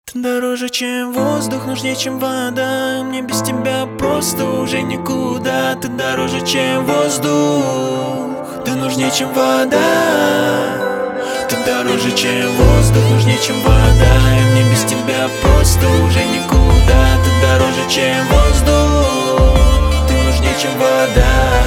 Ты дороже, чем воздух, нужнее, чем вода. Мне без тебя просто уже никуда. Ты дороже, чем воздух, ты нужнее, чем вода. Ты дороже, чем воздух, нужнее, чем вода. И мне без тебя просто уже никуда. Ты дороже, чем воздух, ты нужнее, чем вода.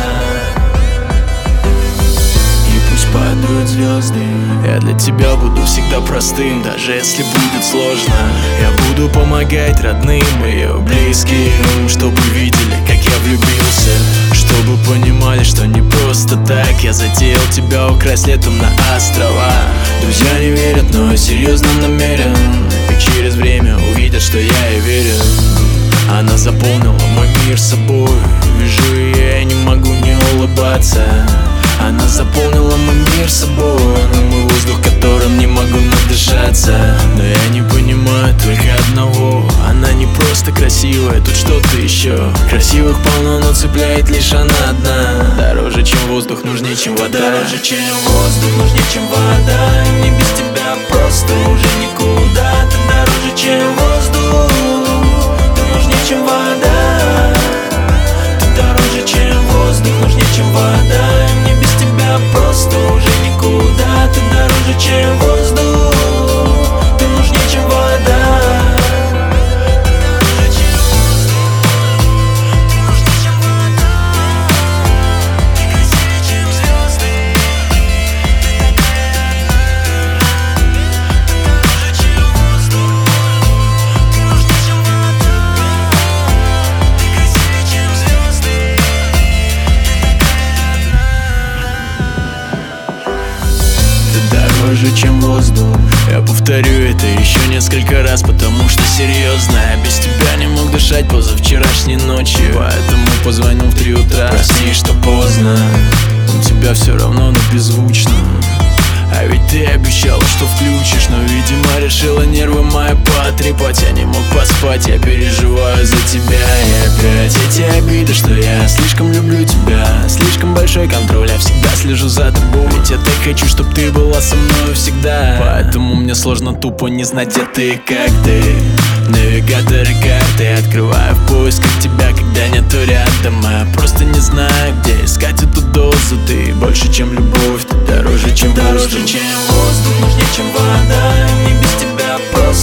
Падают звезды, я для тебя буду всегда простым. Даже если будет сложно, я буду помогать родным и близким, чтобы видели, как я влюбился, чтобы понимали, что не просто так я затеял тебя украсть летом на острова. Друзья не верят, но я серьезно намерен, и через время увидят, что я и верен. Она заполнила мой мир собой, вижу ее, я не могу не улыбаться. Она заполнила мой мир собой, но мой воздух, которым не могу надышаться. Но я не понимаю только одного: она не просто красивая, тут что-то еще. Красивых полно, но цепляет лишь она одна. Дороже, чем воздух, нужнее, чем вода. Дороже, чем воздух, нужнее, чем вода. И мне без тебя просто уже никуда. Ты дороже, чем воздух, ты нужнее, чем вода. Ты дороже, чем воздух, нужнее, чем вода. Просто уже никуда. Ты дороже, чем воздух, ты нужнее, чем вода. Ты дороже, чем воздух, ты нужнее, чем вода. Ты красивее, чем звезды, ты такая одна. Ты дороже, чем воздух, ты нужнее, чем вода. Ты красивее, чем звезды, ты такая одна. Дороже, чем воздух. Я повторю это еще несколько раз, потому что серьезно, я без тебя не мог дышать позавчерашней ночью. Поэтому позвонил в 3 утра. Прости, что поздно, у тебя все равно на беззвучном. А ведь ты обещала, что включишь, но, видимо, решила нервы мои потрепать. Я не мог поспать, я переживаю за тебя. И опять эти обиды, что я слишком люблю тебя. Слишком большой контроль, я всегда слежу за тобой. Ведь я так хочу, чтоб ты была со мной всегда. Поэтому мне сложно тупо не знать, где ты и как ты. Навигаторы карты открываю в поисках тебя, когда нету рядом. А я просто не знаю, где искать эту дозу. Ты больше, чем любовь, ты дороже, чем воздух. Чем воздух, нужнее, чем вода. И мне без тебя просто